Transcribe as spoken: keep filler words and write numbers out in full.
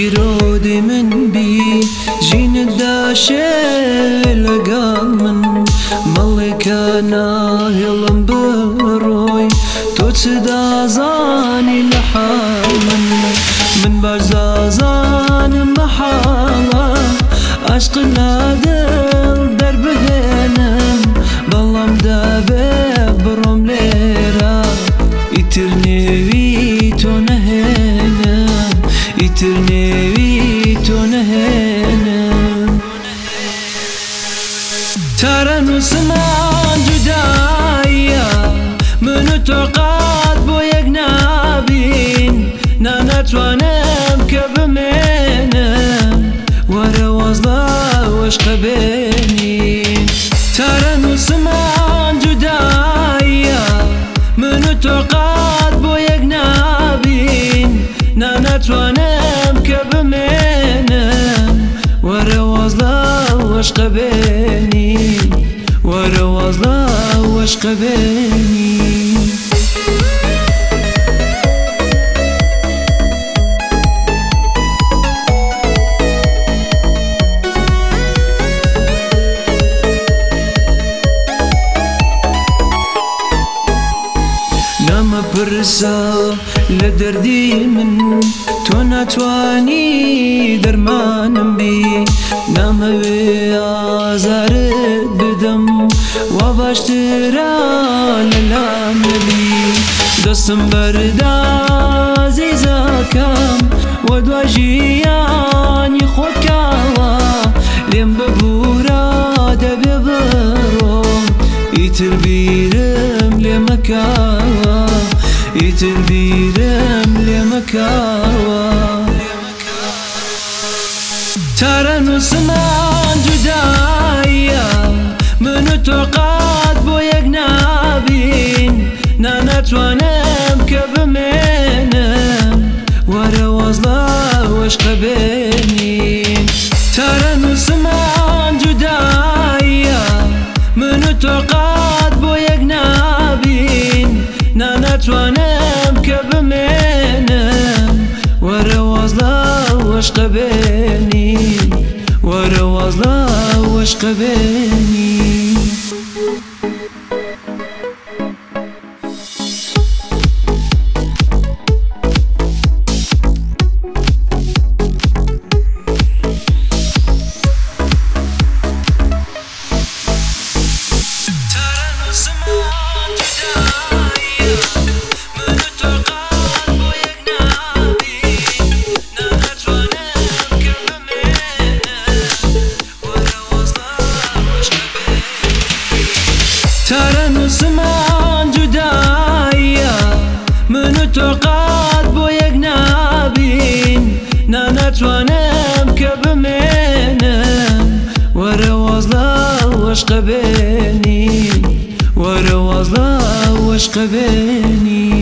پیرۆدی من بی ژینت داشێ لەگەڵ من مەڵێکە ناهێڵم بڕۆی تۆ چ دازانی لە حاڵ من من باش دازانم مەحاڵە عەشق لادڵ دەربهێنم بەڵام دەبێ بڕۆم لێرە ئیتر نێوی تۆ نەهێنم ئیتر نێوی تۆ نەهێنم تارە نووسمان جوداییە من و تۆ قات بۆ یەک نابین نانەتوانم کە بمێنم وەرە وەزڵە وەشقە بێنین تارە نووسمان جوداییە من و تۆ قات بۆ یەک نابین نانەتوانم کە بمێنم وەرە وەزڵە وەشقە بێنین وەرە وەزڵە وەشقە بێنین نەمەپرسە لە دەردی من تۆ ناتوانی دەرمانم بی نامەوێ ئازارت بدەم وا باشترە لە لامەبی دەستم بەردا عەزیزەکەم وە دوای ژیانی خۆت کاوە لێم ببوورە دەبێ بڕۆم ئیتر بیرم لێ مەکەوە ئیتر بیرم لێ مەکەوە تارە نووسمان جوداییە من و تۆ قات بۆ یەک نابین نانەتوانم کە بمێنم وەرە وەزڵە وەشقە بێنین تارە نووسمان جوداییە من و تۆ قات بۆ یەک نابین نانەتوانم کە بمێنم وەرە وەزڵە وەشقە بێنین وەرە وەزڵە وەشقە بێنین تارە نووسمان جوداییە من و تۆ قات بۆ یەک نابین نانەتوانم کە بمێنم وەرە وەزڵە وەشقە بێنین وەرە وەزڵە وەشقە بێنین